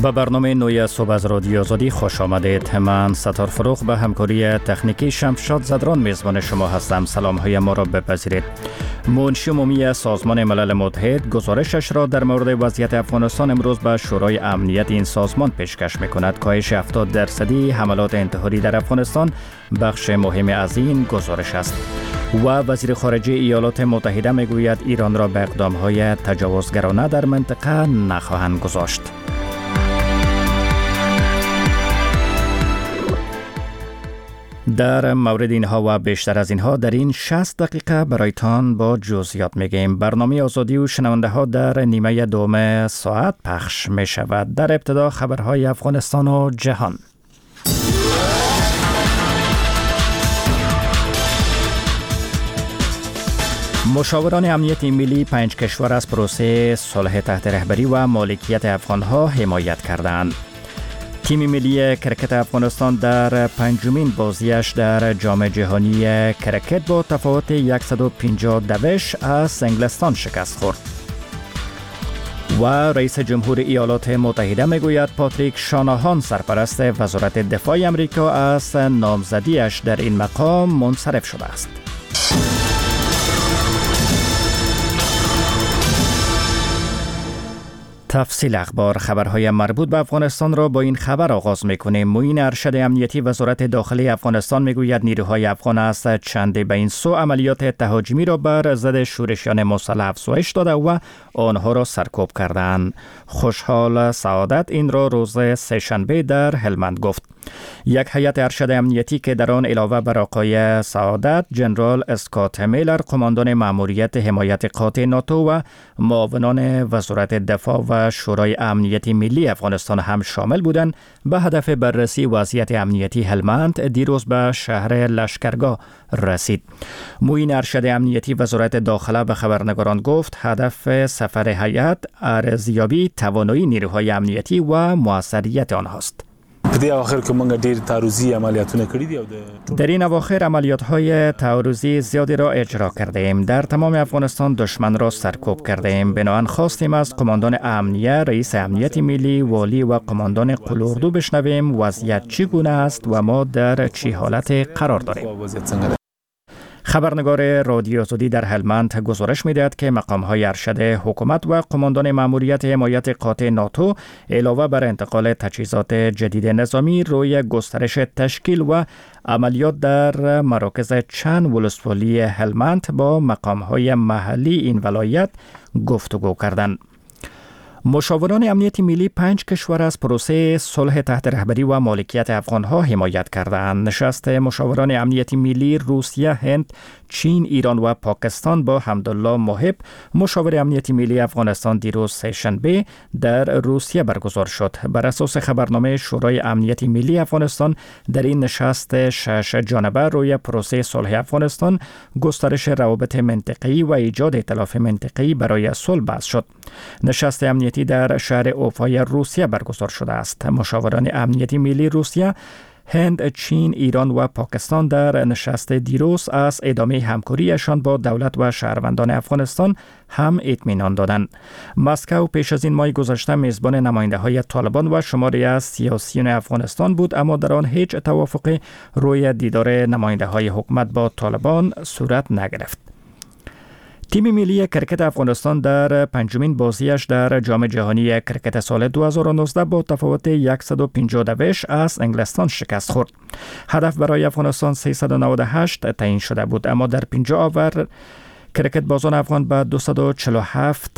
به برنامه نوی صبح از رادیو آزادی خوش آمدید. من ستار فروغ به همکاری تکنیکی شمشاد زدران میزبان شما هستم. سلام های ما را بپذیرید. منشی عمومی سازمان ملل متحد گزارشش را در مورد وضعیت افغانستان امروز به شورای امنیت این سازمان پیشکش می‌کند. کاهش 70% حملات انتحاری در افغانستان بخش مهم از این گزارش است. و وزیر خارجه ایالات متحده میگوید ایران را به اقدام‌های تجاوزگرانه در منطقه نخواهند گذاشت. در مورد اینها و بیشتر از اینها در این 60 دقیقه برایتان با جزئیات میگیم. برنامه آزادی و شنونده ها در نیمه دوم ساعت پخش می شود. در ابتدا خبرهای افغانستان و جهان. مشاوران امنیت ملی 5 کشور از پروسه صلح تحت رهبری و مالکیت افغانها حمایت کردند. تیم ملی کرکت افغانستان در پنجمین بازیش در جام جهانی کرکت با تفاوت 150 از انگلستان شکست خورد. و رئیس جمهور ایالات متحده میگوید پاتریک شاناهان سرپرست وزارت دفاع امریکا از نامزدیش در این مقام منصرف شده است. تفصیل اخبار. خبرهای مربوط به افغانستان را با این خبر آغاز میکنیم. معین ارشد امنیتی وزارت داخلی افغانستان میگوید نیروهای افغان از چند به این سو عملیات تهاجمی را بر ضد شورشیان مسلح افزایش داده و آنها را سرکوب کردند. خوشحال سعادت این را روز سه‌شنبه در هلمند گفت. یک هیئت ارشد امنیتی که در آن علاوه بر آقای سعادت، جنرال اسکات میلر قماندان مأموریت حمایت قاطع ناتو و معاونان وزارت دفاع و شورای امنیت ملی افغانستان هم شامل بودند، به هدف بررسی وضعیت امنیتی هلمند دیروز به شهر لشکرگاه رسید. معین ارشد امنیتی وزارت داخله به خبرنگاران گفت هدف سفر هیئت ارزیابی توانایی نیروهای امنیتی و موثریت آنهاست. در این اواخر عملیات‌های تعرضی زیادی را اجرا کرده ایم. در تمام افغانستان دشمن را سرکوب کرده ایم. بنابراین خواستیم از قماندان امنیه، رئیس امنیت ملی، والی و قماندان قلوردو بشنویم وضعیت چگونه است و ما در چه حالت قرار داریم. خبرنگار رادیو آزادی در هلمند گزارش می‌دهد که مقام‌های ارشد حکومت و قماندان مأموریت حمایت قاطع ناتو علاوه بر انتقال تجهیزات جدید نظامی روی گسترش تشکیل و عملیات در مراکز چند ولسوالی هلمند با مقام‌های محلی این ولایت گفتگو کردند. مشاوران امنیت ملی 5 کشور از پروسه صلح تحت رهبری و مالکیت افغانها حمایت کردند. نشست مشاوران امنیت ملی روسیه، هند، چین، ایران و پاکستان با حمدالله محب مشاور امنیت ملی افغانستان دیروز سه‌شنبه در روسیه برگزار شد. بر اساس خبرنامه شورای امنیت ملی افغانستان در این نشست 6 جانبه روی پروسه صلح افغانستان، گسترش روابط منطقه‌ای و ایجاد ائتلاف منطقه‌ای برای صلح بحث شد. نشست امنیتی در شهر اوفای روسیه برگزار شده است. مشاوران امنیتی ملی روسیه، هند، چین، ایران و پاکستان در نشست دیروز از ادامه همکاریشان با دولت و شهروندان افغانستان هم اطمینان دادند. مسکو پیش از این ماه گذشته میزبان نماینده‌های طالبان و شماری از سیاسیون افغانستان بود، اما در آن هیچ توافقی روی دیدار نماینده‌های حکومت با طالبان صورت نگرفت. تیم ملی کرکت افغانستان در پنجمین بازیش در جام جهانی کرکت سال 2019 با تفاوت 150 از انگلستان شکست خورد. هدف برای افغانستان 398 تعیین شده بود، اما در 50 اوور کرکت بازان افغان به 247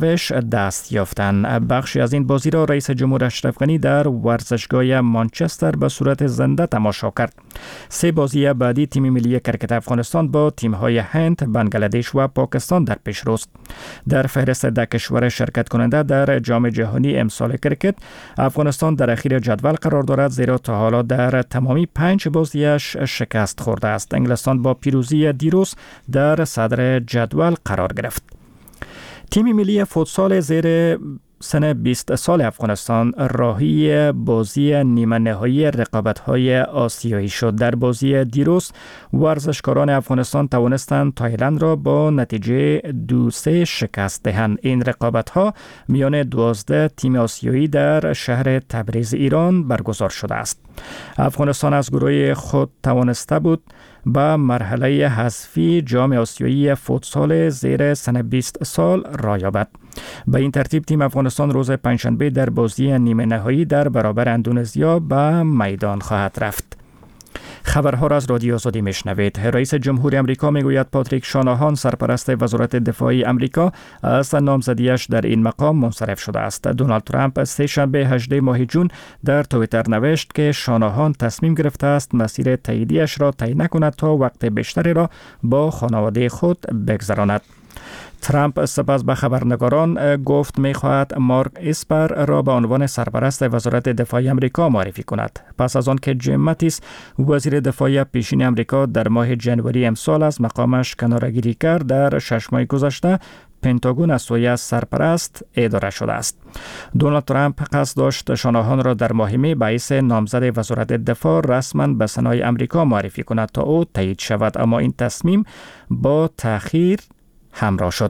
دست یافتند. بخشی از این بازی را رئیس جمهور اشرف غنی در ورزشگاه مانچستر به صورت زنده تماشا کرد. 3 بازی بعدی تیم ملی کرکت افغانستان با تیم‌های هند، بنگلادش و پاکستان در پیش روست. در فهرست 10 کشور شرکت کننده در جام جهانی امسال کرکت، افغانستان در اخیر جدول قرار دارد، زیرا تا حالا در تمامی 5 بازیش شکست خورده است. انگلستان با پیروزی دیروز در صدر جدول قرار گرفت. تیم ملی فوتسال زیر سن 20 سال افغانستان راهی بازی نیمه نهایی رقابت‌های آسیایی شد. در بازی دیروز ورزشکاران افغانستان توانستند تایلند را با نتیجه 2-3 شکست دهند. این رقابت‌ها میان 12 تیم آسیایی در شهر تبریز ایران برگزار شده است. افغانستان از گروه خود توانسته بود به مرحله حذفی جام آسیایی فوتسال زیر سن 20 سال را یابد. به این ترتیب تیم افغانستان روز پنجشنبه در بازی نیمه نهایی در برابر اندونزیا به میدان خواهد رفت. خبرها را از رادیو آزادی میشنوید. رئیس جمهور امریکا میگوید پاتریک شاناهان سرپرست وزارت دفاعی امریکا از نامزدیش در این مقام منصرف شده است. دونالد ترامپ سه شنبه 18 ماه جون در توییتر نوشت که شاناهان تصمیم گرفته است مسیر تاییدیش را طی نکند تا وقت بیشتری را با خانواده خود بگذراند. ترامپ سپس به خبرنگاران گفت می‌خواهد مارک اسپر را به عنوان سرپرست وزارت دفاع آمریکا معرفی کند. پس از آن که جیم ماتیس وزیر دفاع پیشین آمریکا در ماه ژانویه امسال از مقامش کناره‌گیری کرد، در 6 ماه گذشته پنتاگون از سوی سرپرست اداره شده است. دونالد ترامپ قصد داشت شاناهان را در ماه می به حیث نامزد وزارت دفاع رسما به سنای آمریکا معرفی کند تا او تایید شود، اما این تصمیم با تأخیر همراه شد.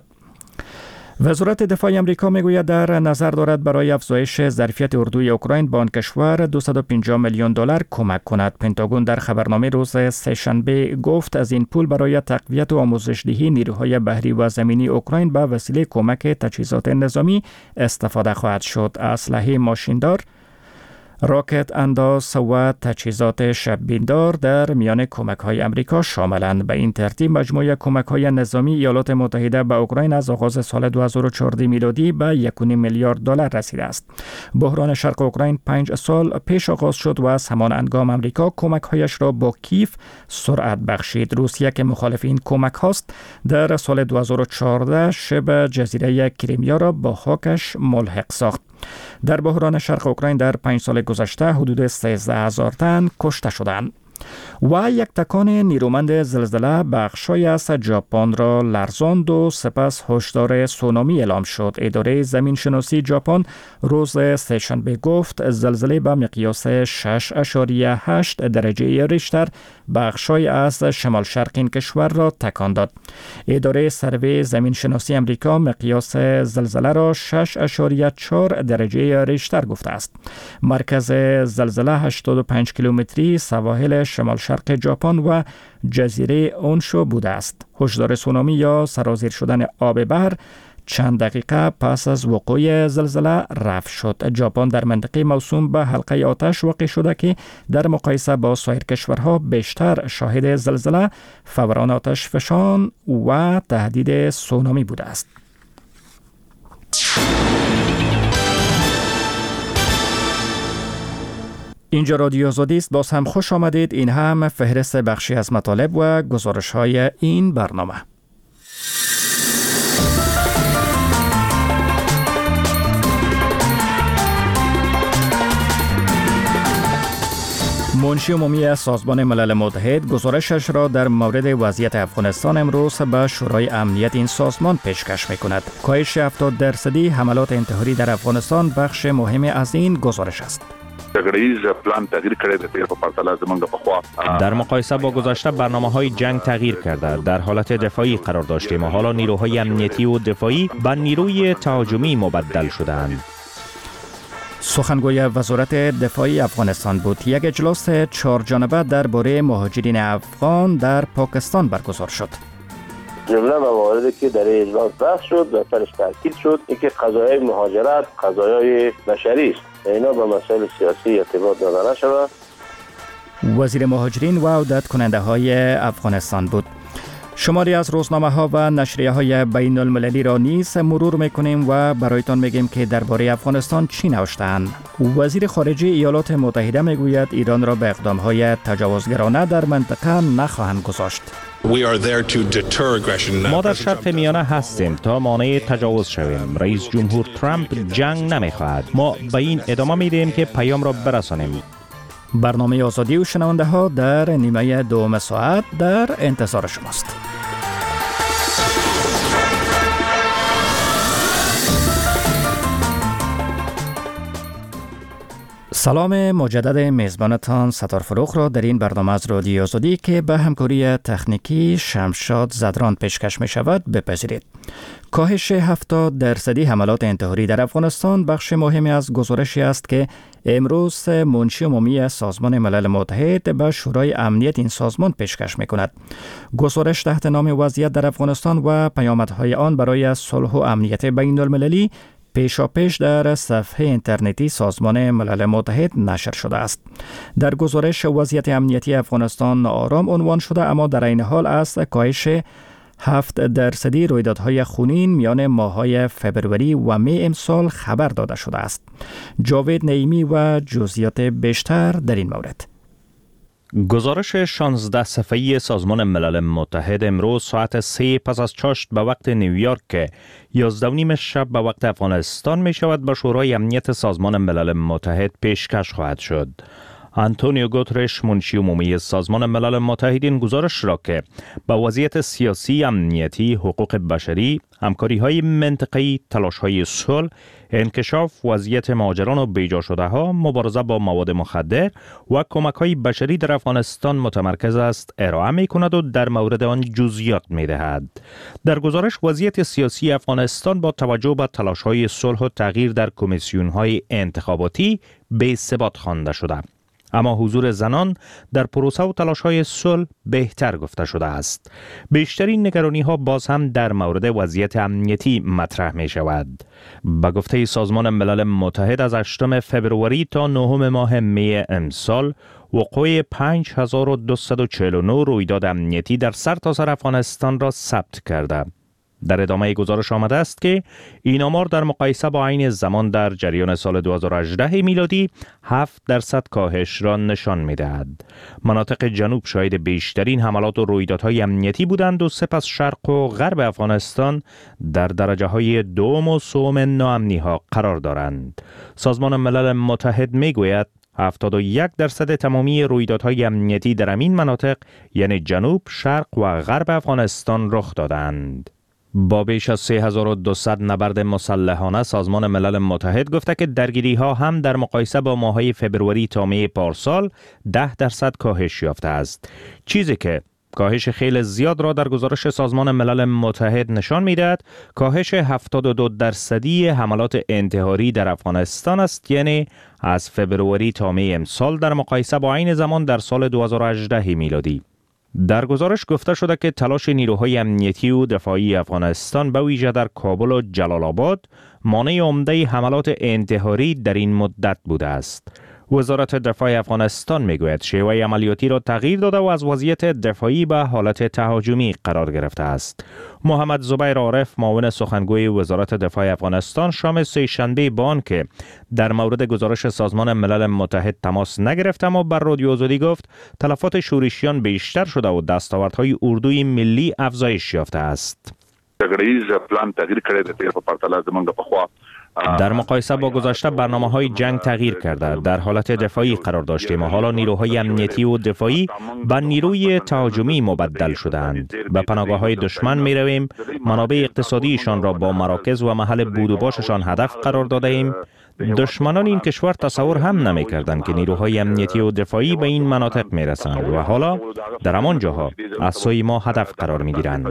وزارت دفاع آمریکا میگوید در نظر دارد برای افزایش ظرفیت اردوی اوکراین به آن کشور 250 میلیون دلار کمک کند. پنتاگون در خبرنامه روز سه‌شنبه گفت از این پول برای تقویت و آموزش‌دهی نیروهای بحری و زمینی اوکراین به وسیله کمک تجهیزات نظامی استفاده خواهد شد. اسلحه ماشیندار، راکت انداز و تجهیزات شب‌بیندار در میان کمک‌های امریکا شاملند. به این ترتیب مجموع کمک‌های نظامی ایالات متحده به اوکراین از آغاز سال 2014 میلادی به 1.5 میلیارد دلار رسیده است. بحران شرق اوکراین 5 سال پیش آغاز شد و از همان هنگام امریکا کمک‌هایش را با کیف سرعت بخشید. روسیه که مخالف این کمک هاست در سال 2014 شبه جزیره کریمیا را با خاکش ملحق ساخت. در بحران شرق اوکراین در 5 سال گذشته حدود 13,000 تن کشته شدند. و یک تکان نیرومند زلزله بخشای از ژاپن را لرزاند و سپس هشدار سونامی اعلام شد. اداره زمین شناسی ژاپن روز سه‌شنبه گفت زلزله به مقیاس 6.8 درجه ریشتر بخشای از شمال شرق این کشور را تکان داد. اداره سروی زمین شناسی امریکا مقیاس زلزله را 6.4 درجه ریشتر گفته است. مرکز زلزله 85 کیلومتری سواحل شمال شرق ژاپن و جزیره اونشو بوده است. هشدار سونامی یا سرازیر شدن آب بحر چند دقیقه پس از وقوع زلزله رفع شد. ژاپن در منطقه موسوم به حلقه آتش واقع شده که در مقایسه با سایر کشورها بیشتر شاهد زلزله، فوران آتش فشان و تهدید سونامی بوده است. اینجا رادیو آزادی است. باز هم خوش آمدید. این هم فهرست بخشی از مطالب و گزارش‌های این برنامه. منشی عمومی سازمان ملل متحد گزارشش را در مورد وضعیت افغانستان امروز به شورای امنیت این سازمان پیشکش می‌کند. کاهش 70% حملات انتحاری در افغانستان بخش مهمی از این گزارش است. در مقایسه با گذشته برنامه‌های جنگ تغییر کرده. در حالت دفاعی قرار داشتیم و حالا نیروهای امنیتی و دفاعی به نیروی تهاجمی مبدل شدند. سخنگوی وزارت دفاعی افغانستان بود. یک اجلاس 4 جانبه درباره مهاجرین افغان در پاکستان برگزار شد. جمله مواردی که در اجلاس بحث شد و سرش تاکید شد اینکه قضایای مهاجرت قضایای بشری است. اینا به مسائل سیاسی ارتباط نداره شود. وزیر مهاجرین و عودت کننده های افغانستان بود. شماری از روزنامه ها و نشریه های بین المللی را نیز مرور میکنیم و برایتان میگیم که درباره افغانستان چی نوشتند. وزیر خارجه ایالات متحده میگوید ایران را به اقدام های تجاوزگرانه در منطقه نخواهند گذاشت. ما در شرق میانه هستیم تا مانع تجاوز شویم. رئیس جمهور ترامپ جنگ نمیخواهد. ما به این ادامه میدیم که پیام را برسانیم. برنامه آزادی و شنونده ها در نیمه دوم ساعت در انتظار شماست. سلام مجدد میزبانتان ستار فروغ را در این برنامه از رادیو آزادی که به همکاری تکنیکی شمشاد زدران پیشکش می شود بپذیرید. کاهش 70% حملات انتحاری در افغانستان بخش مهمی از گزارشی است که امروز منشی عمومی سازمان ملل متحد به شورای امنیت این سازمان پیشکش می کند. گزارش تحت نام وضعیت در افغانستان و پیامدهای آن برای صلح و امنیت بین المللی پیشاپیش در صفحه اینترنتی سازمان ملل متحد نشر شده است. در گزارش وضعیت امنیتی افغانستان آرام عنوان شده، اما در این حال از کاهش 7% رویدادهای خونین میان ماه‌های فبروری و می امسال خبر داده شده است. جاوید نعیمی و جزئیات بیشتر در این مورد. گزارش 16 صفحه‌ای سازمان ملل متحد امروز ساعت 3 پس از چاشت به وقت نیویورک که 11:30 شب به وقت افغانستان می شود به شورای امنیت سازمان ملل متحد پیشکش خواهد شد. آنتونیو گوترش منشی عمومی سازمان ملل متحد این گزارش را که با وضعیت سیاسی، امنیتی، حقوق بشری، همکاری‌های منطقه‌ای، تلاش‌های صلح، انکشاف وضعیت مهاجران و بیجا شده ها، مبارزه با مواد مخدر و کمک‌های بشری در افغانستان متمرکز است ارائه می‌کند و در مورد آن جزئیات می‌دهد. در گزارش وضعیت سیاسی افغانستان با توجه به تلاش‌های صلح و تغییر در کمیسیون‌های انتخاباتی به ثبات خوانده شده. اما حضور زنان در پروسه و تلاش‌های صلح بهتر گفته شده است. بیشترین نگرانی‌ها باز هم در مورد وضعیت امنیتی مطرح می شود. به گفته سازمان ملل متحد از 8 فبروری تا 9 ماه می امسال وقوع 5249 رویداد امنیتی در سرتاسر افغانستان را ثبت کرده. در ادامه گزارش آمده است که این آمار در مقایسه با عین زمان در جریان سال 2018 میلادی 7% کاهش را نشان می‌دهد. مناطق جنوب شاهد بیشترین حملات و رویدادهای امنیتی بودند و سپس شرق و غرب افغانستان در درجه‌های دوم و سوم ناامنی‌ها قرار دارند. سازمان ملل متحد می‌گوید 71% تمامی رویدادهای امنیتی در این مناطق یعنی جنوب، شرق و غرب افغانستان رخ دادند. با بیش از 3200 نبرد مسلحانه سازمان ملل متحد گفته که درگیری ها هم در مقایسه با ماه‌های فبروری تا می پارسال 10% کاهش یافته است، چیزی که کاهش خیلی زیاد را در گزارش سازمان ملل متحد نشان می‌دهد. کاهش 72% حملات انتحاری در افغانستان است، یعنی از فبروری تا می امسال در مقایسه با عین زمان در سال 2018 میلادی. در گزارش گفته شده که تلاش نیروهای امنیتی و دفاعی افغانستان به ویژه در کابل و جلال آباد مانع عمده حملات انتحاری در این مدت بوده است. وزارت دفاع افغانستان میگوید شیوه عملیاتی را تغییر داده و از وضعیت دفاعی به حالت تهاجمی قرار گرفته است. محمد زبیر عارف معاون سخنگوی وزارت دفاع افغانستان شام سه‌شنبه با آنکه در مورد گزارش سازمان ملل متحد تماس نگرفت اما بر رادیو آزادی گفت تلفات شورشیان بیشتر شده و دستاوردهای اردوی ملی افزایش یافته است. در مقایسه با گذشته برنامه‌های جنگ تغییر کرده. در حالت دفاعی قرار داشتیم و حالا نیروهای امنیتی و دفاعی به نیروی تهاجمی مبدل شدند. به پناهگاه‌های دشمن می‌رویم، منابع اقتصادیشان را با مراکز و محل بود و باششان هدف قرار داده ایم. دشمنان این کشور تصور هم نمی‌کردند که نیروهای امنیتی و دفاعی به این مناطق می‌رسند و حالا در همان جاها از سوی ما هدف قرار می‌گیرند.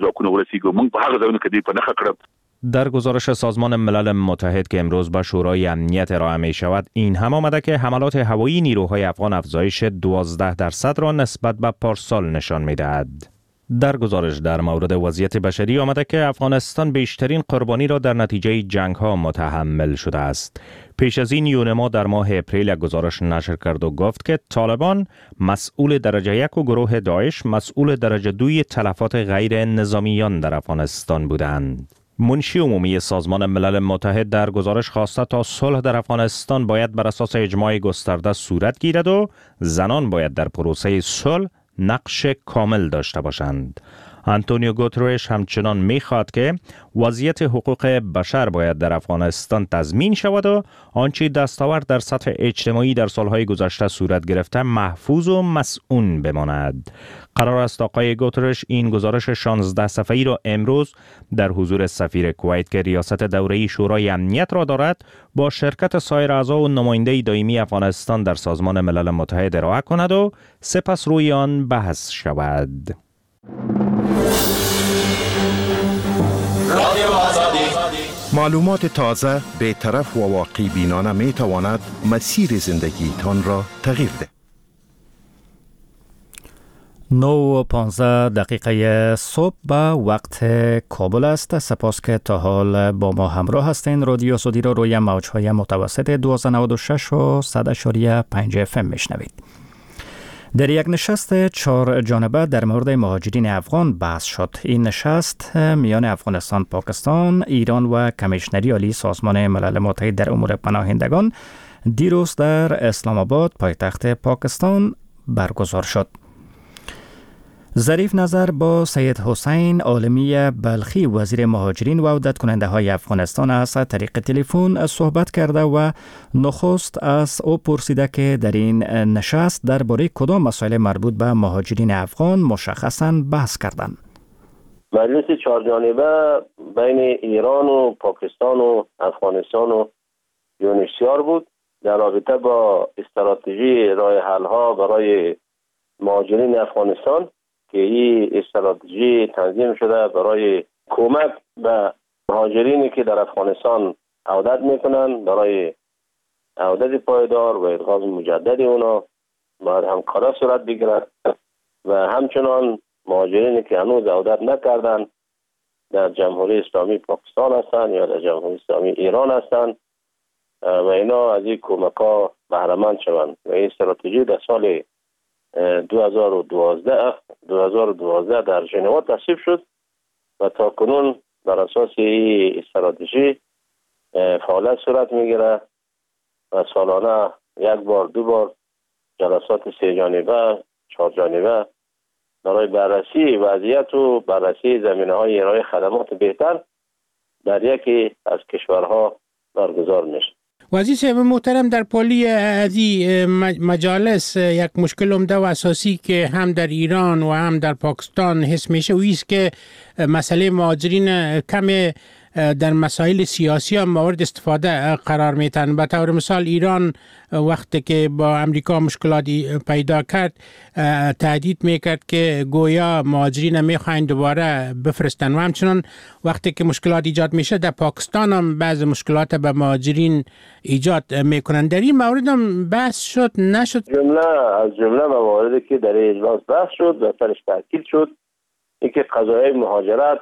در گزارش سازمان ملل متحد که امروز به شورای امنیت ارائه می شود این هم آمده که حملات هوایی نیروهای افغان افزایش 12% را نسبت به پارسال نشان می دهد. در گزارش در مورد وضعیت بشری آمده که افغانستان بیشترین قربانی را در نتیجه جنگ ها متحمل شده است. پیش از این یونما در ماه اپریل یک گزارش نشر کرد و گفت که طالبان مسئول درجه 1 و گروه داعش مسئول درجه 2 تلفات غیر نظامیان در افغانستان بودند. منشی عمومی سازمان ملل متحد در گزارش خواسته تا صلح در افغانستان باید بر اساس اجماع گسترده صورت گیرد و زنان باید در پروسه صلح نقش کامل داشته باشند. آنتونیو گوترش همچنان می‌خواهد که وضعیت حقوق بشر باید در افغانستان تضمین شود و آنچه دستاورد در سطح اجتماعی در سالهای گذشته صورت گرفته محفوظ و مسئول بماند. قرار است آقای گوترش این گزارش 16 صفحه‌ای را امروز در حضور سفیر کویت که ریاست دوره‌ای شورای امنیت را دارد با شرکت سایر اعضا و نماینده دائمی افغانستان در سازمان ملل متحد ارائه کند و سپس روی آن بحث شود. معلومات تازه، بی‌طرف و واقع بینانه می تواند مسیر زندگی تان را تغییر ده. 9:15 صبح به وقت کابل است. سپاس که تا حال با ما همراه هستین. رادیو سعودی را روی موج‌های متوسط 1296 و 100.5 FM میشنوید. در یک نشست 4 جانبه در مورد مهاجرین افغان بحث شد. این نشست میان افغانستان، پاکستان، ایران و کمیشنری عالی سازمان ملل متحد در امور پناهندگان دیروز در اسلام آباد پایتخت پاکستان برگزار شد. ظریف نظر با سید حسین عالمی بلخی وزیر مهاجرین و عودت کننده های افغانستان از طریق تلفن صحبت کرده و نخست از او پرسیده که در این نشست درباره کدام مسائل مربوط به مهاجرین افغان مشخصاً بحث کردند. مجلس 4 جانبه بین ایران و پاکستان و افغانستان و یونیسیار بود در رابطه با استراتژی راه حل ها برای مهاجرین افغانستان که این استراتژی تنظیم شده برای کمک به مهاجرینی که در افغانستان عودت میکنن برای عودت پایدار و ادغام مجدد اونا باید همکاری صورت بگیرد و همچنان مهاجرینی که هنوز عودت نکردن در جمهوری اسلامی پاکستان هستند یا در جمهوری اسلامی ایران هستند و اینا از این کمک ها بهره مند شوند. و این استراتژی در سال 2012 در ژنو تصویب شد و تا کنون بر اساس این استراتژی فعالیت صورت میگیره و سالانه 1 بار 2 بار جلسات 3 جانبه 4 جانبه برای بررسی وضعیت و بررسی زمینه‌های ارائه خدمات بهتر در یکی از کشورها برگزار میشه. وزیر صاحب محترم، در پالی از این مجالس یک مشکل عمده و اساسی که هم در ایران و هم در پاکستان حس میشه و ایست که مسئله مهاجرین کم در مسائل سیاسی هم مورد استفاده قرار میتن. به طور مثال ایران وقتی که با امریکا مشکلاتی پیدا کرد تهدید میکرد که گویا مهاجرین میخواین دوباره بفرستن و همچنان وقتی که مشکلات ایجاد میشه در پاکستان هم بعض مشکلات به مهاجرین ایجاد میکنن. در این مورد هم بحث شد نشد؟ جمله مواردی که در اجلاس بحث شد و سرش تاکید شد این که قضایای مهاجرت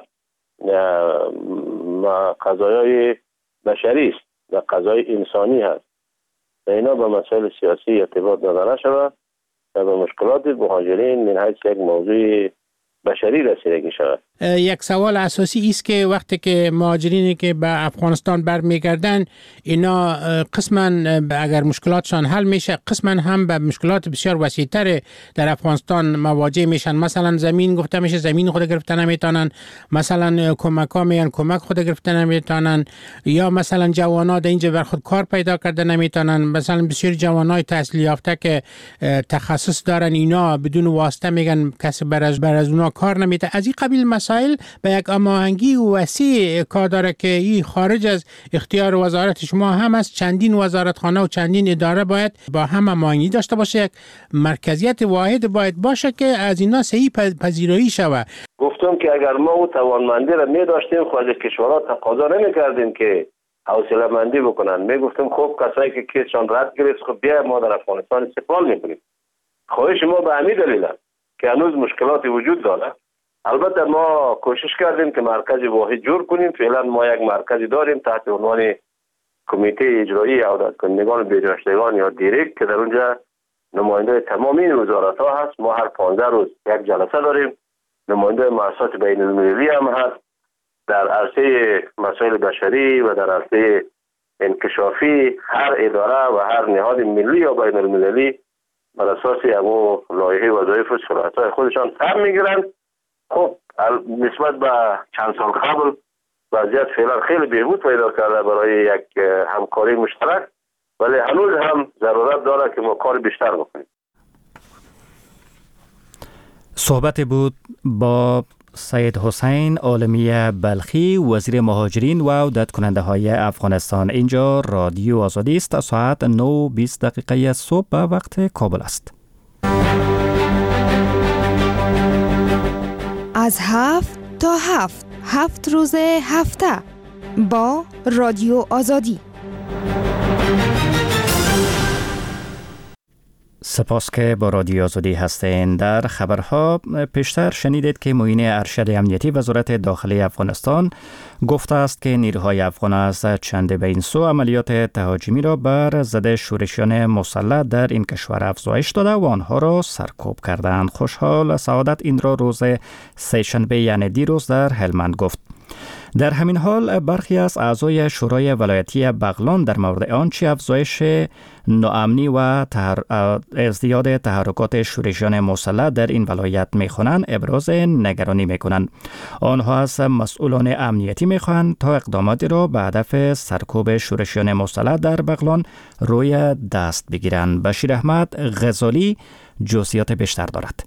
قضایای بشری است و قضای انسانی هست و اینا به مسائل سیاسی ارتباط داده نشود و به مشکلات مهاجرین من حیث یک موضوع بشری رسیدگی شود. یک سوال اساسی است که وقتی که مهاجرینی که به افغانستان برمیگردن اینا قسما اگر مشکلاتشان حل میشه قسما هم به مشکلات بسیار وسیع‌تر در افغانستان مواجه میشن. مثلا زمین گفته میشه زمین خود گرفتن نمیتونن، مثلا کمک‌ها میان کمک خود گرفتن نمیتونن، یا مثلا جوانا در اینجا بر خود کار پیدا کرده نمیتونن. مثلا بسیار جوانای تحصیل یافته که تخصص دارن اینا بدون واسطه میگن کسی بر از اونا کار نمیده. از این قبیل مسائل به یک هماهنگی وسیع کار داره که این خارج از اختیار وزارت شما هم از چندین وزارتخانه و چندین اداره باید با هم هماهنگی داشته باشه. یک مرکزیت واحد باید باشه که از اینا صحیح پذیرایی شود. گفتم که اگر ما او توانمندی را می داشتیم خارج کشورها تقاضا نمی کردیم که حوصله مندی بکنن. می گفتیم خب کسایی که کیسشان رد گرفت خب بیا ما در افغانستان استقبال میکنیم. خواهش ما به همین دلیل که هنوز مشکلاتی وجود داره. البته ما کوشش کردیم که مرکز واحد جور کنیم. فعلا ما یک مرکزی داریم تحت عنوان کمیته اجرایی عودت کنندگان بجاشتگان یا دیرک که در اونجا نماینده تمام این وزارت ها هست. ما هر 15 روز یک جلسه داریم. نماینده مؤسسات بین المللی هم هست در عرصه مسائل بشری و در عرصه انکشافی. هر اداره و هر نهاد ملی یا بین المللی بر اساس همون لایحه وظایف و صلاحیت‌های خودشان سهم میگیرن. خب نسبت به چند سال قبل وضعیت فعلا خیلی بهبود پیدا کرده برای یک همکاری مشترک، ولی هنوز هم ضرورت داره که ما کار بیشتر بکنیم. صحبت بود با سید حسین عالمی بلخی، وزیر مهاجرین و عودت کننده های افغانستان. اینجا رادیو آزادی است. ساعت 9:20 صبح به وقت کابل است. از 7 تا 7 روز هفته با رادیو آزادی. سپاس که با رادیو آزادی هستین. در خبرها پیشتر شنیدید که معین ارشد امنیتی وزارت داخلی افغانستان گفته است که نیروهای افغان از چند به این سو عملیات تهاجمی را بر ضد شورشیان مسلح در این کشور افزایش داده و آنها را سرکوب کردند. خوشحال سعادت این را روز سه‌شنبه یعنی دیروز در هلمند گفت. در همین حال برخی از اعضای شورای ولایتی بغلان در مورد آنچه افزایش ناامنی و ازدیاد تحرکات شورشیان مسلح در این ولایت می‌خوانند ابراز نگرانی می‌کنند. آنها از مسئولان امنیتی می‌خواهند تا اقداماتی را به هدف سرکوب شورشیان مسلح در بغلان روی دست بگیرند. بشیر احمد غزالی جزئیات بیشتر دارد.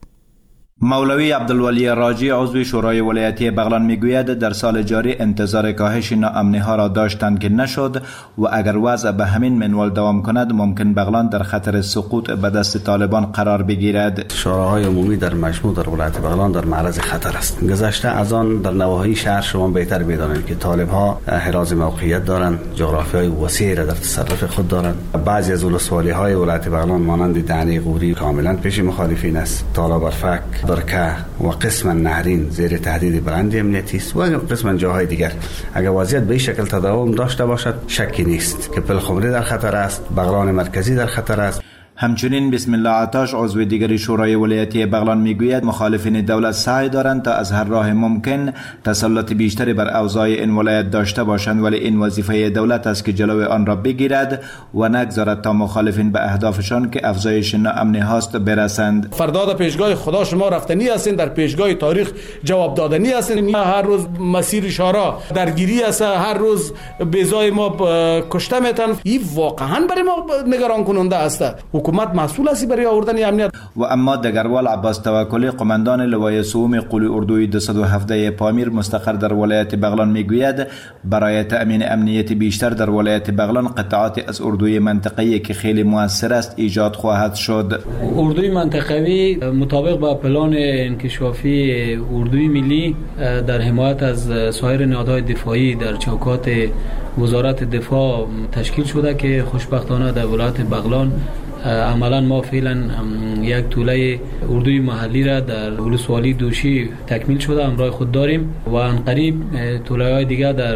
مولوی عبدالولی راجی عضو شورای ولایتی بغلان میگوید در سال جاری انتظار کاهش ناامنی ها را داشتند که نشد و اگر وضع به همین منوال دوام کند ممکن بغلان در خطر سقوط به دست طالبان قرار بگیرد. شوراهای عمومی در مجموع در ولایت بغلان در معرض خطر است. گذشته از آن در نواحی شهر شما بهتر بدانید که طالب ها حراز موقعیت دارند، جغرافیای وسیعی را در تصرف خود دارند. بعضی از ولسوالی های ولایت بغلان مانند دهنی غوری کاملا پیش مخالفین است. طالبرفک، برکه و قسم نهرین زیر تهدید برند امنیتی است و قسم جاهای دیگر. اگر وضعیت به این شکل تداوم داشته باشد شکی نیست که پلخمری در خطر است، بغلان مرکزی در خطر است. همچنین بسم الله عطاش عضو دیگر شورای ولایتی بغلان میگوید مخالفین دولت سعی دارند تا از هر راه ممکن تسلط بیشتری بر اوضاع این ولایت داشته باشند، ولی این وظیفه دولت است که جلوی آن را بگیرد و نگذارد تا مخالفین به اهدافشان که افزایش ناامنی هاست برسند. فردا در پیشگاه خدا شما رفتنی هستین، در پیشگاه تاریخ جواب دادنی هستین. هر روز مسیر شورا درگیری است، هر روز بیزای ما کشته میتن. این واقعا برای ما نگران کننده است. حکومت مسئول است برای آوردن امنیت. و اما دگروال عباس توکلی قماندان لوای سوم قولی اردوی 217 پامیر مستقر در ولایت بغلان میگوید برای تأمین امنیت بیشتر در ولایت بغلان قطعات از اردوی منطقه‌ای که خیلی موثر است ایجاد خواهد شد. اردوی منطقه‌ای مطابق با پلان انکشافی اردوی ملی در حمایت از سایر نهادهای دفاعی در چوکات وزارت دفاع تشکیل شده که خوشبختانه در ولایت بغلان عملا ما فعلا یک توله اردوی محلی را در ولسوالی دوشی تکمیل شده همراه خود داریم و انقریب توله های دیگر در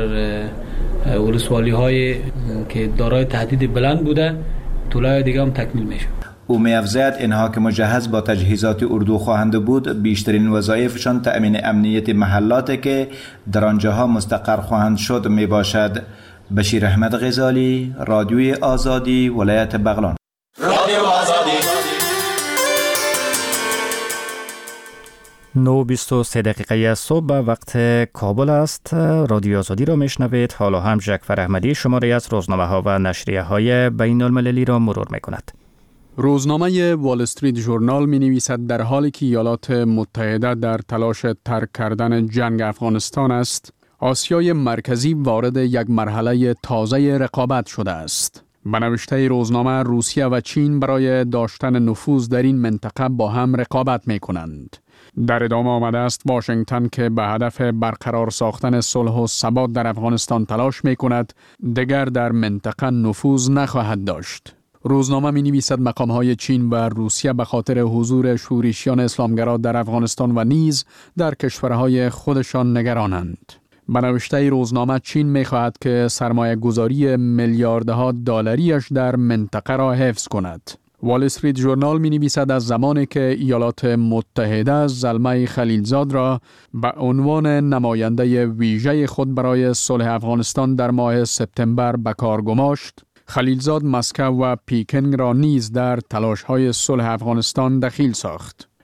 ولسوالی های که دارای تهدید بلند بوده توله های دیگر هم تکمیل میشه. او می‌افزاید اینها که مجهز با تجهیزات اردو خواهند بود بیشترین وظایفشان تأمین امنیت محلاتی که در آنجاها مستقر خواهند شد می باشد. بشیر احمد غزالی، رادیوی آزادی، ولایت بغلان. رادیو آزادی 9:23 صبح وقت کابل است. رادیو آزادی را میشنوید. حالا هم جعفر احمدی شماره از روزنامه ها و نشریه های بین المللی را مرور میکند. روزنامه وال استریت ژورنال می نویسد در حالی که ایالات متحده در تلاش ترک کردن جنگ افغانستان است، آسیای مرکزی وارد یک مرحله تازه رقابت شده است. به نوشته روزنامه روسیه و چین برای داشتن نفوذ در این منطقه با هم رقابت می کنند. در ادامه آمده است واشنگتن که به هدف برقرار ساختن صلح و ثبات در افغانستان تلاش می کند، دیگر در منطقه نفوذ نخواهد داشت. روزنامه می نویسد مقام‌های چین و روسیه به خاطر حضور شورشیان اسلامگرا در افغانستان و نیز در کشورهای خودشان نگرانند. به نوشته روزنامه چین می خواهد که سرمایه گذاری میلیاردها دلاریش در منطقه را حفظ کند. وال استریت ژورنال می نویسد از زمانی که ایالات متحده زلمه خلیلزاد را به عنوان نماینده ویژه خود برای صلح افغانستان در ماه سپتامبر به کار گماشت، خلیلزاد مسکو و پیکینگ را نیز در تلاش‌های صلح افغانستان دخیل ساخت.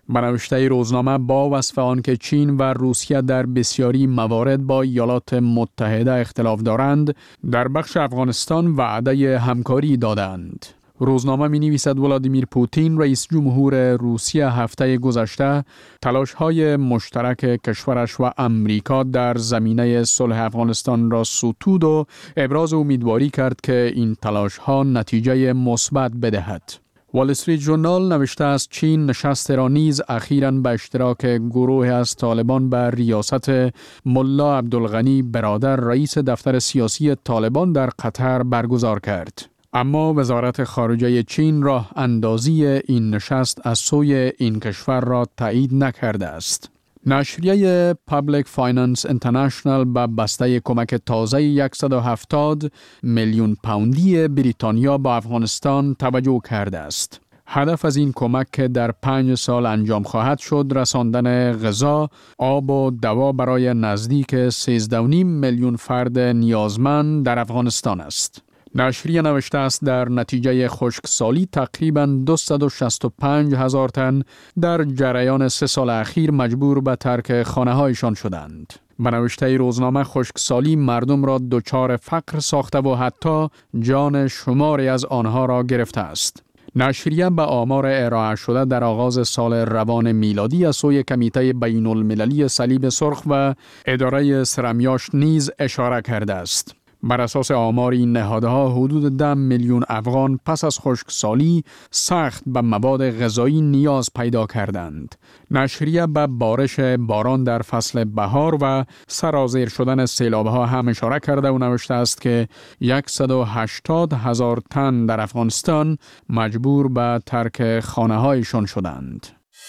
به نوشته روزنامه با وصف آنکه چین و روسیه در بسیاری موارد با ایالات متحده اختلاف دارند، در بخش افغانستان وعده همکاری دادند. روزنامه می نویسد ولادیمیر پوتین رئیس جمهور روسیه هفته گذشته تلاش‌های مشترک کشورش و امریکا در زمینه صلح افغانستان را ستود و ابراز امیدواری کرد که این تلاش‌ها نتیجه مثبت بدهد. وال استریت ژورنال نوشته است چین نشست را نیز اخیراً به اشتراک گروه از طالبان به ریاست ملا عبدالغنی برادر رئیس دفتر سیاسی طالبان در قطر برگزار کرد. اما وزارت خارجه چین راه اندازی این نشست از سوی این کشور را تایید نکرده است. نشریه Public Finance International به بسته کمک تازه 170 میلیون پوندی بریتانیا به افغانستان توجه کرده است. هدف از این کمک که در 5 سال انجام خواهد شد رساندن غذا، آب و دوا برای نزدیک 13.5 میلیون فرد نیازمند در افغانستان است. نشریه نوشته است در نتیجه خشکسالی تقریباً 265,000 تن در جریان 3 سال اخیر مجبور به ترک خانه‌هایشان شدند. به نوشته روزنامه خشکسالی مردم را دچار فقر ساخته و حتی جان شماری از آنها را گرفته است. نشریه به آمار ارائه شده در آغاز سال روان میلادی از سوی کمیته بین المللی صلیب سرخ و اداره سرمیاش نیز اشاره کرده است. بر اساس آمار این نهادها حدود 10 میلیون افغان پس از خشکسالی سخت به مواد غذایی نیاز پیدا کردند. نشریه به بارش باران در فصل بهار و سرازیر شدن سیلاب‌ها هم اشاره کرده و نوشته است که 180,000 تن در افغانستان مجبور به ترک خانه‌هایشان شدند.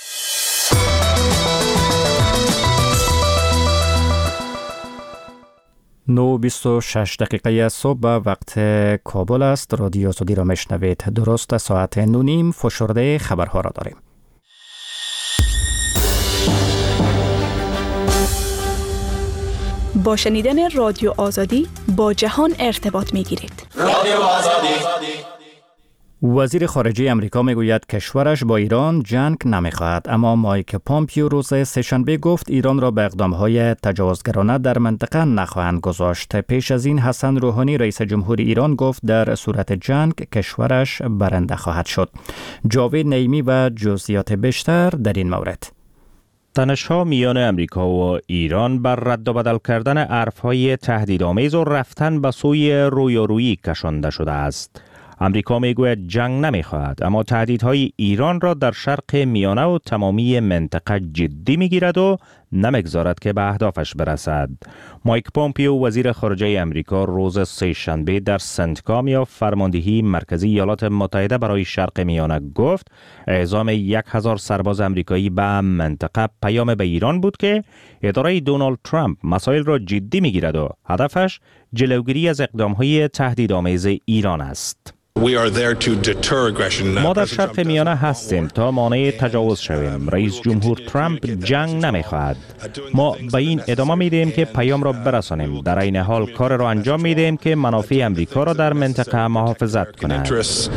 9:26 دقیقه صبح وقت کابل است. رادیو آزادی را میشنوید. درست ساعت 9:30 فشرده خبرها را داریم. با شنیدن رادیو آزادی با جهان ارتباط میگیرید. رادیو آزادی. وزیر خارجه امریکا میگوید کشورش با ایران جنگ نمیخواهد، اما مایک پامپیو روز سه‌شنبه گفت ایران را به اقدامهای تجاوزگرانه در منطقه نخواهند گذاشت. پیش از این حسن روحانی رئیس جمهور ایران گفت در صورت جنگ کشورش برنده خواهد شد. جاوید نعیمی و جزئیات بیشتر در این مورد. تنش‌ها میان امریکا و ایران بر رد و بدل کردن حرف‌های تهدیدآمیز و رفتن به سوی رویارویی کشانده شده است. امریکا میگوید جنگ نمیخواهد، اما تهدیدهای ایران را در شرق میانه و تمامی منطقه جدی میگیرد و نمیگذارد که به اهدافش برسد. مایک پامپیو وزیر خارجه امریکا روز سه‌شنبه در سنتکام یا فرماندهی مرکزی ایالات متحده برای شرق میانه گفت اعزام 1,000 سرباز امریکایی به منطقه پیام به ایران بود که اداره دونالد ترامپ مسائل را جدی میگیرد و هدفش جلوگیری از اقدامهای تهدیدآمیز ایران است. ما در شرق میانه هستیم تا مانع تجاوز شویم. رئیس جمهور ترامپ جنگ نمیخواهد. ما به این ادامه میدیم که پیام را برسانیم. در این حال کار را انجام میدیم که منافع امریکا را در منطقه محافظت کند.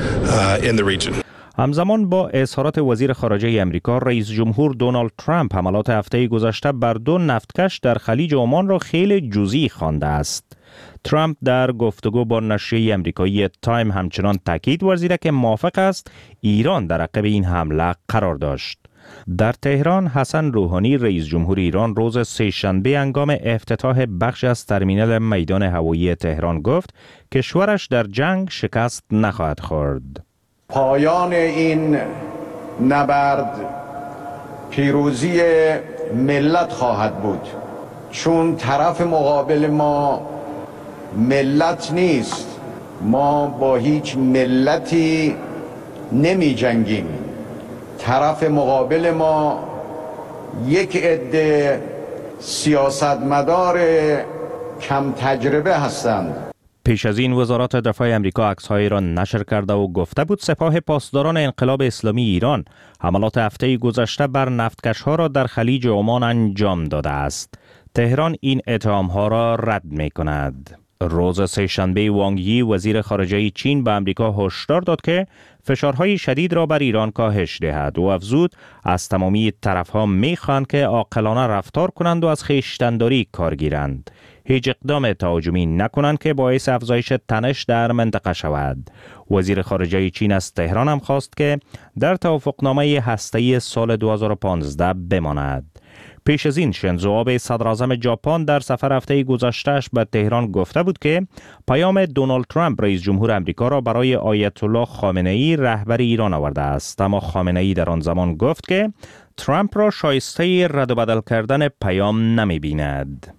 همزمان با اظهارات وزیر خارجه امریکا، رئیس جمهور دونالد ترامپ حملات هفته گذشته بر 2 نفتکش در خلیج عمان را خیلی جزئی خوانده است. ترامپ در گفتگو با نشریه امریکایی تایم همچنان تاکید ورزیده که موافق است ایران در عقب این حمله قرار داشت. در تهران حسن روحانی رئیس جمهور ایران روز سه‌شنبه هنگام افتتاح بخش از ترمینال میدان هوایی تهران گفت کشورش در جنگ شکست نخواهد خورد. پایان این نبرد پیروزی ملت خواهد بود، چون طرف مقابل ما ملت نیست. ما با هیچ ملتی نمی جنگیم. طرف مقابل ما یک عده سیاستمدار کم تجربه هستند. پیش از این وزارت دفاع امریکا عکس‌هایی را نشر کرده و گفته بود سپاه پاسداران انقلاب اسلامی ایران حملات هفته گذشته بر نفتکش‌ها را در خلیج عمان انجام داده است. تهران این اتهام‌ها را رد می‌کند. روز سه‌شنبه وانگ یی وزیر خارجه چین به امریکا هشدار داد که فشارهای شدید را بر ایران کاهش دهد و افزود از تمامی طرفها می‌خواهند که عاقلانه رفتار کنند و از خویشتن‌داری کار گیرند. هیچ اقدام تهاجمی نکنند که باعث افزایش تنش در منطقه شود. وزیر خارجه چین از تهران هم خواست که در توافقنامه هسته‌ای سال 2015 بماند. پیش از این شینزو آبه صدراعظم ژاپن در سفر هفته گذشته‌اش به تهران گفته بود که پیام دونالد ترامپ رئیس جمهور آمریکا را برای آیت الله خامنه‌ای رهبر ایران آورده است، اما خامنه‌ای در آن زمان گفت که ترامپ را شایسته رد و بدل کردن پیام نمی‌بیند.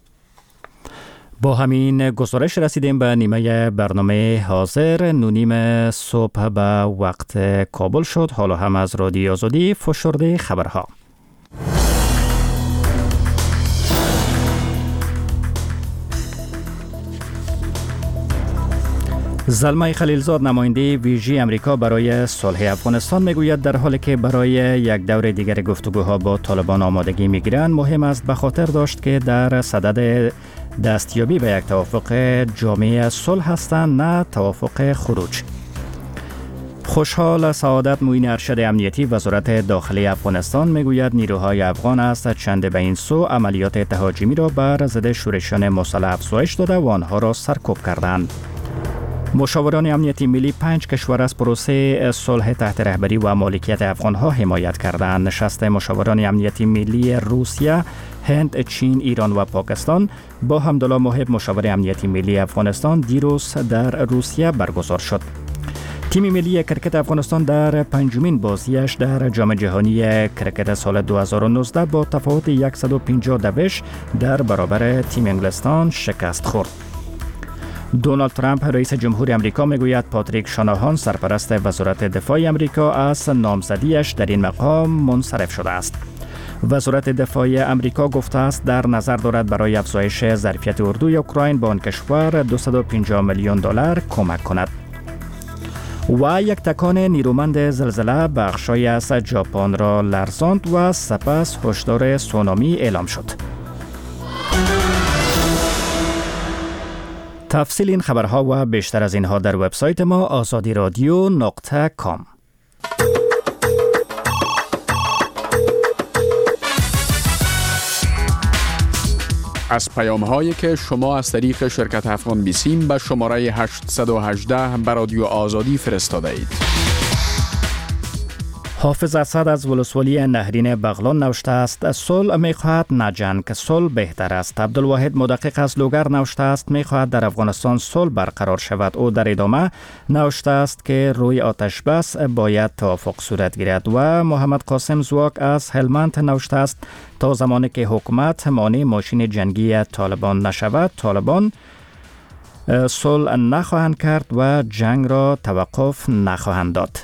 با همین گزارش رسیدیم به نیمه برنامه حاضر. 9:30 صبح به وقت کابل شد. حالا هم از رادیو آزادی فشرده خبرها. زلمه خلیلزاد نماینده ویژه امریکا برای صلح افغانستان میگوید در حالی که برای یک دور دیگر گفتگوها با طالبان آمادگی میگیرند، مهم است به خاطر داشت که در صدد دستیابی به یک توافق جامع صلح هستند، نه توافق خروج. خوشحال سعادت معین ارشد امنیتی وزارت داخلی افغانستان میگوید نیروهای افغان است چند به این سو عملیات تهاجمی را بر ضد شورشیان مسلح افزایش داده و آنها را سرکوب کردند. مشاوران امنیتی ملی 5 کشور از پروسه صلح تحت رهبری و مالکیت افغانها حمایت کردند. نشست مشاوران امنیتی ملی روسیه، هند، چین، ایران و پاکستان با حمدالله محب مشاور امنیتی ملی افغانستان دیروز در روسیه برگزار شد. تیم ملی کرکت افغانستان در 5مین بازیش در جام جهانی کرکت سال 2019 با تفاوت 150 دوش در برابر تیم انگلستان شکست خورد. دونالد ترامپ رئیس جمهور آمریکا میگوید پاتریک شاناهان سرپرست وزارت دفاع آمریکا از نامزدیش در این مقام منصرف شده است. وزارت دفاع آمریکا گفته است در نظر دارد برای افزایش ظرفیت اردوی اوکراین به آن کشور 250 میلیون دلار کمک کند. و یک تکان نیرومند زلزله بخشای از ژاپن را لرزاند و سپس هشدار سونامی اعلام شد. تفصیل این خبرها و بیشتر از اینها در وبسایت ما azadiradio.com. از پیام‌هایی که شما از طریق شرکت افغان بیسیم به شماره 818 به رادیو آزادی فرستاده اید. حافظ اسد از ولسوالی نهرین بغلان نوشته است صلح می‌خواهد نه جنگ، صلح بهتر است. عبدالواحد مدقق از لوگر نوشته است می‌خواهد در افغانستان صلح برقرار شود. او در ادامه نوشته است که روی آتش بس باید توافق صورت گیرد. و محمد قاسم زواک از هلمند نوشته است تا زمانی که حکومت مانع ماشین جنگی طالبان نشود، طالبان صلح نخواهند کرد و جنگ را توقف نخواهند داد.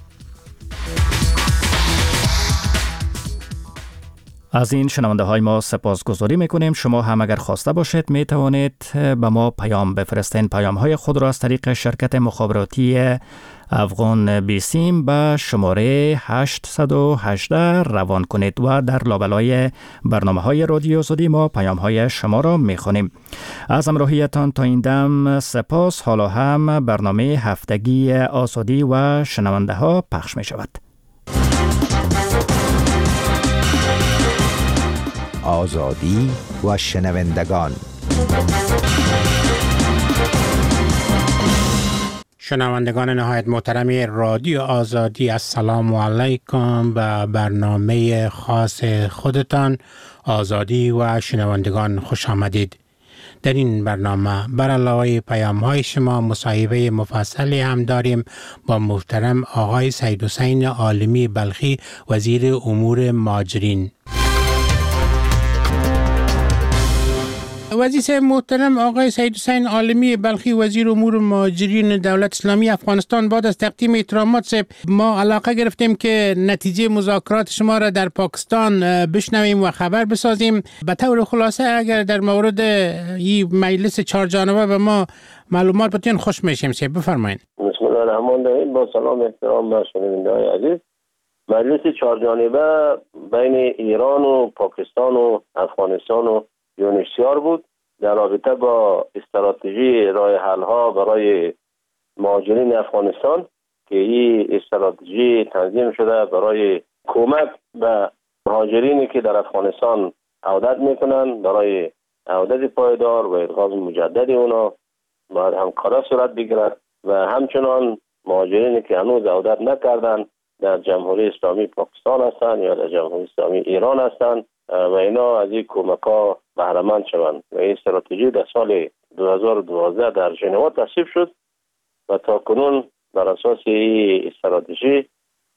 از این شنونده های ما سپاسگزاری میکنیم. شما هم اگر خواسته باشید می توانید به ما پیام بفرستین. پیام های خود را از طریق شرکت مخابراتی افغان بیسیم به شماره 818 روان کنید و در لابلای برنامه های رادیو آزادی ما پیام های شما را میخونیم. از همراهیتان تا این دم سپاس. حالا هم برنامه هفتگی آزادی و شنونده ها پخش می شود. آزادی و شنوندگان. شنوندگان نهایت محترم رادیو آزادی، السلام علیکم. به برنامه خاص خودتان آزادی و شنوندگان خوش آمدید. در این برنامه بر علاوه پیام‌های شما مصاحبه مفصلی هم داریم با محترم آقای سیدحسین عالمی بلخی، وزیر امور مهاجرین. وزیر محترم آقای سیدحسین عالمی بلخی، وزیر امور مهاجرین دولت اسلامی افغانستان، بعد از تقدیم احترامات ما علاقه گرفتیم که نتیجه مذاکرات شما را در پاکستان بشنویم و خبر بسازیم. به طور خلاصه اگر در مورد این مجلس 4 جانبه به ما معلومات بتین خوش میشیم. بفرمایید. بسم الله الرحمن الرحیم. با سلام احترام به شنوندگان عزیز. مجلس 4 جانبه بین ایران و پاکستان و افغانستان و یونسیار بود. در رابطه با استراتژی راه حل ها برای مهاجرین افغانستان که این استراتژی تنظیم شده برای کمک به مهاجرینی که در افغانستان عودت میکنن، برای عودت پایدار و ادغام مجدد اونا باید همکاری صورت بگیرد و همچنان مهاجرینی که هنوز عودت نکردن در جمهوری اسلامی پاکستان هستند یا در جمهوری اسلامی ایران هستند و اینا از این کمک ها بهره مند شوند. و این استراتژی در سال 2012 در ژنو تصویب شد و تا کنون بر اساس این استراتژی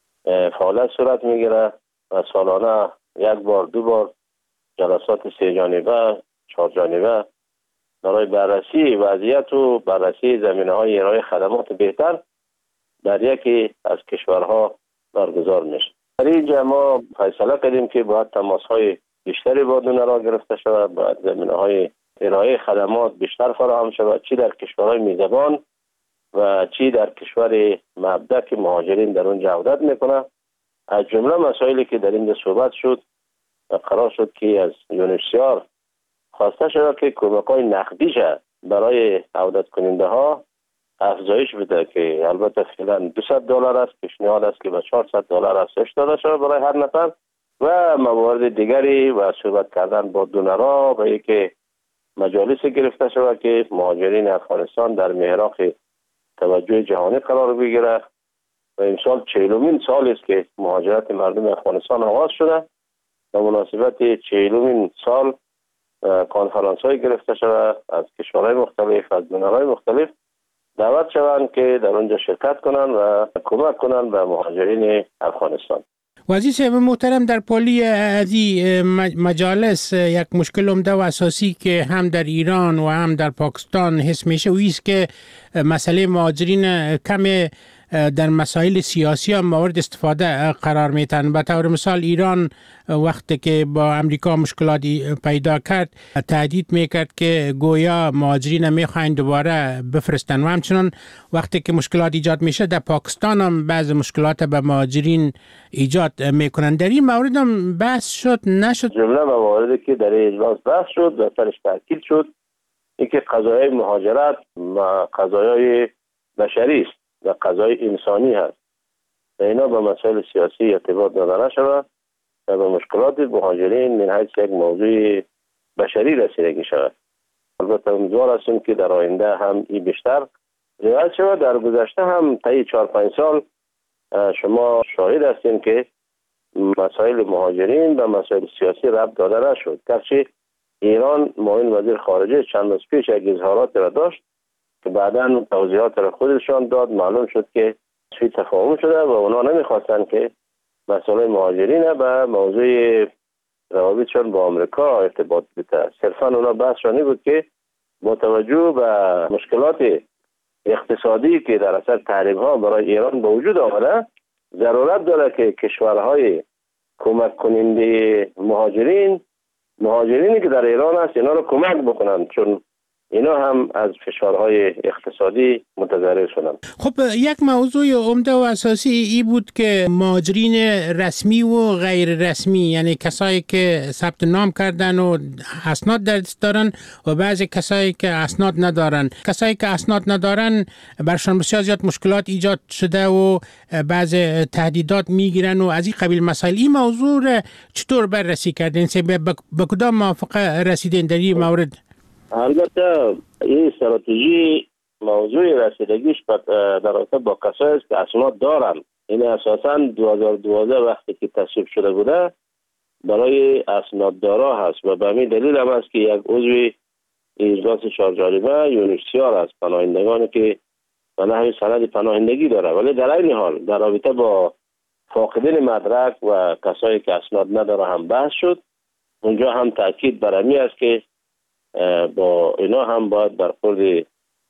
فعالیت صورت میگیره و سالانه یک بار دو بار جلسات 3 جانبه 4 جانبه برای بررسی وضعیت و بررسی زمینه‌های ارائه خدمات بهتر در یکی از کشورها برگزار میشه. در اینجا ما فیصله کردیم که باید تماس‌های بیشتری با دونرها گرفته شود، باید زمینه‌های ارائه خدمات بیشتر فراهم شود، چی در کشورهای میزبان و چی در کشور مبدأ که مهاجرین در اونجا عودت میکنه. از جمله مسائلی که در اینجا صحبت شد و قرار شد که از یونیسیار خواسته شد که کمک‌های نقدیش برای عودت کننده ها افزایش بده که البته فعلا $200 است، پیشنهاد است که به $400 افزایش داده شود برای هر نفر و موارد دیگری و صحبت کردن با دونرها و اینکه مجالس گرفته شود که مهاجرین افغانستان در محراق توجه جهانی قرار بگیره و امسال 40مین سال است که مهاجرت مردم افغانستان آغاز شده. به مناسبت 40مین سال کنفرانس های گرفته شود از کشورهای مختلف، از دونرهای مختلف دعوت شوند که در اونجا شرکت کنند و کمک کنند به مهاجرین افغانستان. وزیر صاحب محترم، در پالی از این مجالس یک مشکل عمده و اساسی که هم در ایران و هم در پاکستان حس میشه و ایست که مسئله مهاجرین کم در مسائل سیاسی هم مورد استفاده قرار میتن. به طور مثال ایران وقتی که با امریکا مشکلاتی پیدا کرد تهدید میکرد که گویا مهاجرین میخواین دوباره بفرستن و همچنان وقتی که مشکلات ایجاد میشه در پاکستان هم بعض مشکلات به مهاجرین ایجاد میکنن. در این مورد هم بحث شد نشد؟ جمله مواردی که در اجلاس بحث شد و سرش تاکید شد اینکه قضایای مهاجرت قضایای بشری است و قضای انسانی هست و اینا به مسائل سیاسی ارتباط داده نشود و به مشکلات مهاجرین من حیث یک موضوع بشری رسیدگی شود. البته امیدوار هستیم که در آینده هم این بیشتر رعایت شود. در گذشته هم طی 4-5 سال شما شاهد هستین که مسائل مهاجرین به مسائل سیاسی ربط داده نشد. گرچه ایران معاون وزیر خارجه چند روز پیش یک اظهارات را داشت که بعداً توضیحات را خودشان داد، معلوم شد که سوء تفاهم شده و اونا نمیخواستن که مسئله مهاجرین به موضوع روابطشان با آمریکا ارتباط بده. صرفاً اونا بحثشانی بود که با توجه به مشکلات اقتصادی که در اثر تحریم ها برای ایران به وجود آمده ضرورت داره که کشورهای کمک کننده مهاجرینی که در ایران هست اینا رو کمک بکنند، چون اینا هم از فشارهای اقتصادی متضرر شدند. خب یک موضوع عمده و اساسی ای بود که مهاجرین رسمی و غیر رسمی، یعنی کسایی که ثبت نام کردن و اسناد دارن و بعضی کسایی که اسناد ندارن. کسایی که اسناد ندارن برشان بسیار زیاد مشکلات ایجاد شده و بعضی تهدیدات میگیرن و از این قبیل مسائل. این موضوع را چطور بررسی کردین؟ به کدام موافقه رسیدین در این مورد؟ البته این استراتژی موضوع رسیدگیش در رابطه با کسایی است که اسناد دارن. این اساساً 2012 وقتی که تصویب شده بوده برای اسناددارا هست و به همین دلیل هم است که یک عضو اجلاس 4 جانبه یونیسیار است، پناهندگانی که به نحو سند پناهندگی داره، ولی در این حال در رابطه با فاقدین مدرک و کسایی که اسناد نداره هم بحث شد. اونجا هم تاکید بر همین است که با اینا هم باید برخورد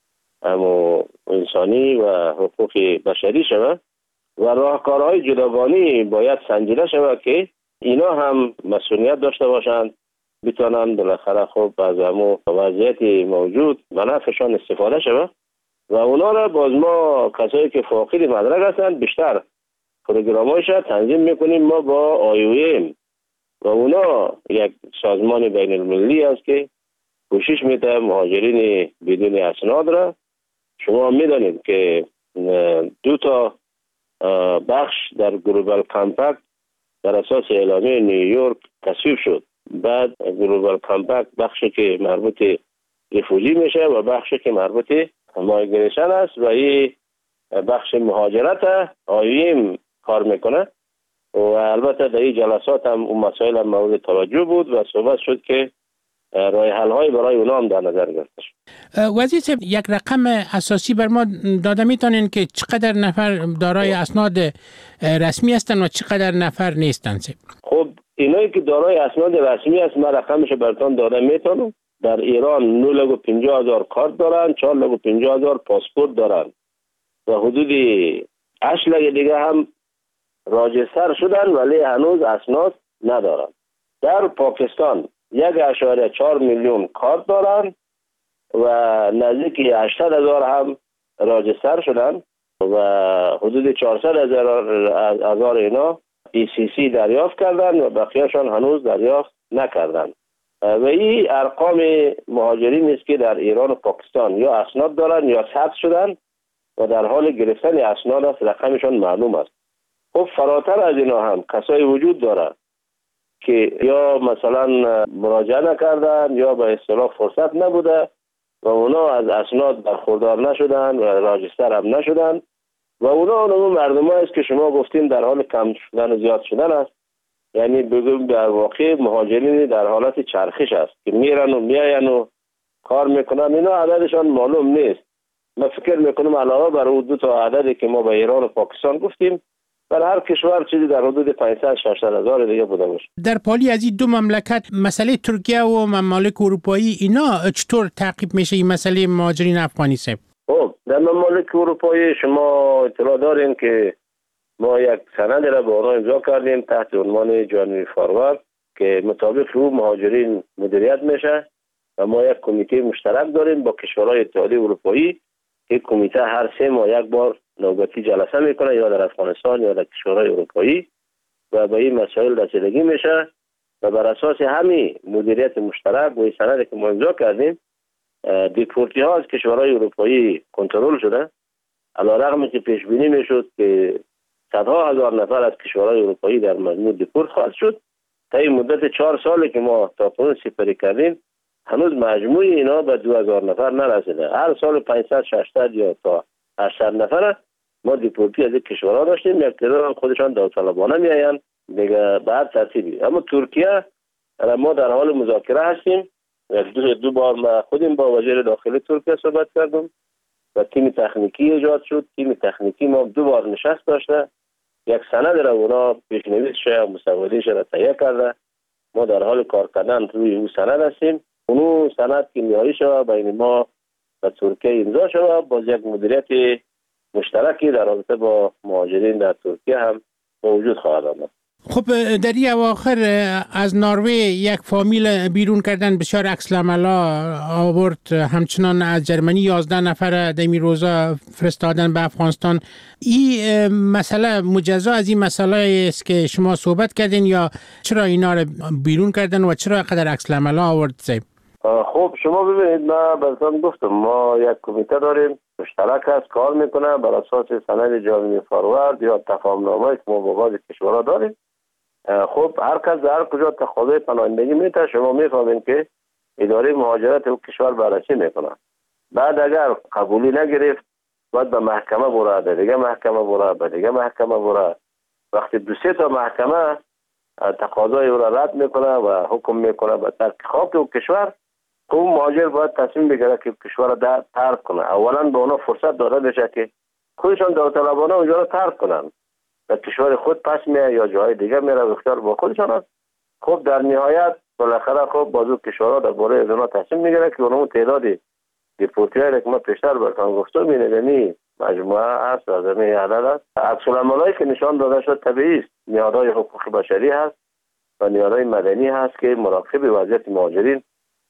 انسانی و حقوق بشری شود و راهکارهای جداگانه باید سنجیده شود که اینا هم مسئولیت داشته باشند، بتوانند بالاخره خوب از وضعیت موجود و نفعشان استفاده شود و اونا را باز ما کسایی که فاقد مدرک هستند بیشتر پروگرامایش تنظیم میکنیم ما با IOM و اونا یک سازمان بین المللی است که کوشش میده مهاجرین بدون اسناد را. شما میدانید که 2 تا بخش در گلوبال کامپکت در اساس اعلامیه نیویورک تصویب شد. بعد گلوبال کامپکت بخشی که مربوط رفوجی میشه و بخشی که مربوط مایگریشن است و این بخش مهاجرت آیویم کار میکنه و البته در این جلسات هم اون مسائل هم مورد توجه بود و صحبت شد که راه حل های برای اونا هم در نظر گرفته شد. وزیر صاحب، یک رقم اساسی بر ما داده میتونین که چقدر نفر دارای اسناد رسمی هستن و چقدر نفر نیستن؟ خب اینایی که دارای اسناد رسمی است من رقمش براتون داده میتونم. در ایران 950,000 کارت دارن، 450,000 پاسپورت دارن و حدود 8 لک دیگه هم راجستر شدن ولی هنوز اسناد ندارن. در پاکستان 1.4 میلیون کارت دارن و نزدیک 800,000 هم راجستر شدن و حدود 400,000 اینا ECC دریافت کردن و بقیهشان هنوز دریافت نکردن. و این ارقام مهاجرین است که در ایران و پاکستان یا اسناد دارن یا ثبت شدن و در حال گرفتن اسناد است. رقمشان معلوم است. خب فراتر از اینا هم کسایی وجود دارن که یا مثلا مراجعه نکردن یا به اصطلاح فرصت نبوده و اونا از اسناد برخوردار نشدن و راجستر هم نشدن و اونا اون مردم است که شما گفتیم در حال کم شدن و زیاد شدن است. یعنی بگم در واقع مهاجرین در حالت چرخش است که میرن و میاین و کار میکنن. اینا عددشان معلوم نیست. من فکر میکنم علاوه بر اون 2 تا عددی که ما به ایران و پاکستان گفتیم در هر کشور چیزی در حدود 500-600,000 دیگه بوده باشه. در پالی از این 2 مملکت مسئله ترکیه و ممالک اروپایی اینا چطور تعقیب میشه این مسئله مهاجرین افغانی صاحب؟ خب در ممالک اروپایی شما اطلاع دارین که ما یک سند را با آنها امضا کردیم تحت عنوان جانوی فاروارد که مطابق رو مهاجرین مدیریت میشه و ما یک کمیته مشترک داریم با کشورهای اتحادیه اروپایی. این کمیته هر 3 ماه یک بار نوبتی جلسه میکنه یا در افغانستان یا در کشورهای اروپایی و به این مسائل رسیدگی میشه و بر اساس همین مدیریت مشترک و این سندی که ما امضا کردیم دیپورتی ها از کشورهای اروپایی کنترل شده. علیرغم که پیش بینی میشد که صدها هزار نفر از کشورهای اروپایی در مجموع دیپورت خواهد شد. تا این مدت 4 سالی که ما تاکنون سپری کردیم هنوز مجموع اینا به 2000 نفر نرسیده. هر سال 500-600 یا تا 800 نفر ما دیپورتی از این کشورها داشتیم. یک تعداد خودشان داوطلبانه میاین دیگه بعد ترتیبی. اما ترکیه ما در حال مذاکره هستیم. 2 بار ما خودم با وزیر داخلی ترکیه صحبت کردم و تیم تکنیکی ایجاد شد. تیم تکنیکی ما 2 بار نشست داشته. یک سند را اونا پیشنویسش و مسوده‌اش را تهیه کرده. ما در حال کار کردن روی اون سند هستیم. اون سند که نهایی شود بین ما و ترکیه امضا شود باز یک مدیریت مشترکی در رابطه با مهاجرین در ترکیه هم موجود خواهد آمد. خب در این اواخر از نروژ یک فامیل بیرون کردن بسیار عکس العملا آورد. همچنان از جرمنی 11 نفر دمی روزا فرستادن به افغانستان. این مسئله مجزا از این مسئله است که شما صحبت کردین یا چرا اینا رو بیرون کردن و چرا قدر عکس العملا آورد صاحب؟ خب شما ببینید من براتون گفتم ما یک کمیته داریم مشترک است کار میکنه بر اساس سند جانوی فاروارد یا تفاهم‌نامه‌ای که ما با بعضی کشورها داریم. خب هر کس در هر تقاضای پناهندگی میده شما میفهمین که اداره مهاجرت اون کشور بررسی میکنه. بعد اگر قبولی نگرفت باید به محکمه بره، به دیگه محکمه بره، به دیگه محکمه بره. وقتی 2-3 تا محکمه تقاضای او را رد میکنه و حکم میکنه به ترک خاک اون کشور، اون مهاجر باید تصمیم بگیره که کشور را ترک کنه. اولا به اونا فرصت داده بشه که خودشان داوطلبانه اونجا را ترک کنن و کشور خود پس میه یا جای دیگه میره و اختیار با خودشان است. خب در نهایت بالاخره خب بازو کشورها درباره از اونا تصمیم میگیره که اونم تعدادی دیپورتی‌هایی که ما پیشتر براتون گفتم اینه مجموعه است از این عدد است. عکس العملایی که نشان داده شد طبیعی است. نهادهای حقوق بشری هست و نهادهای مدنی هست که مراقب وضعیت مهاجرین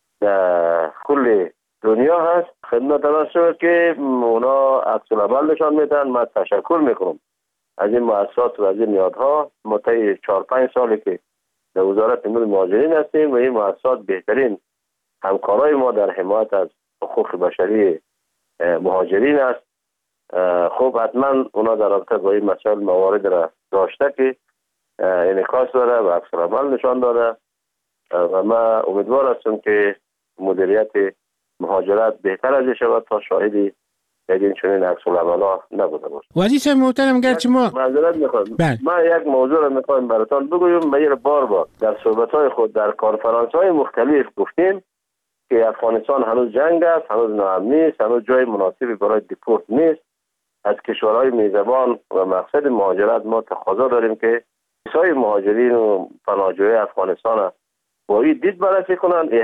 در کل دنیا هست. خدمت شد که اونا عکس العمل نشان میدن. من تشکر میکنم از این مؤسسات و از این نهادها. ما طی 4-5 سالی که در وزارت امور مهاجرین هستیم و این مؤسسات بهترین همکارای ما در حمایت از حقوق بشری مهاجرین است. خب حتما اونا در رابطه با این مسائل موارد را داشته که انعکاس داره و عکس العمل نشان داده و ما امیدوار هستم که مدیریت مهاجرت بهتر از شود تا شاهدی این چنین عکس العمل‌ها نبوده باشه. وزیر صاحب محترم گرچه ما معذرت میخوام من یک موضوع را میخوام براتون بگویم. ما بار در صحبت‌های خود در کنفرانس‌های مختلف گفتیم که افغانستان هنوز جنگ است، هنوز ناامنی است، هنوز جای مناسبی برای دیپورت نیست. از کشورهای میزبان و مقصد مهاجرت ما تقاضا داریم که ویزای مهاجرین و پناهجویان افغانستان با این دید بررسی کنند.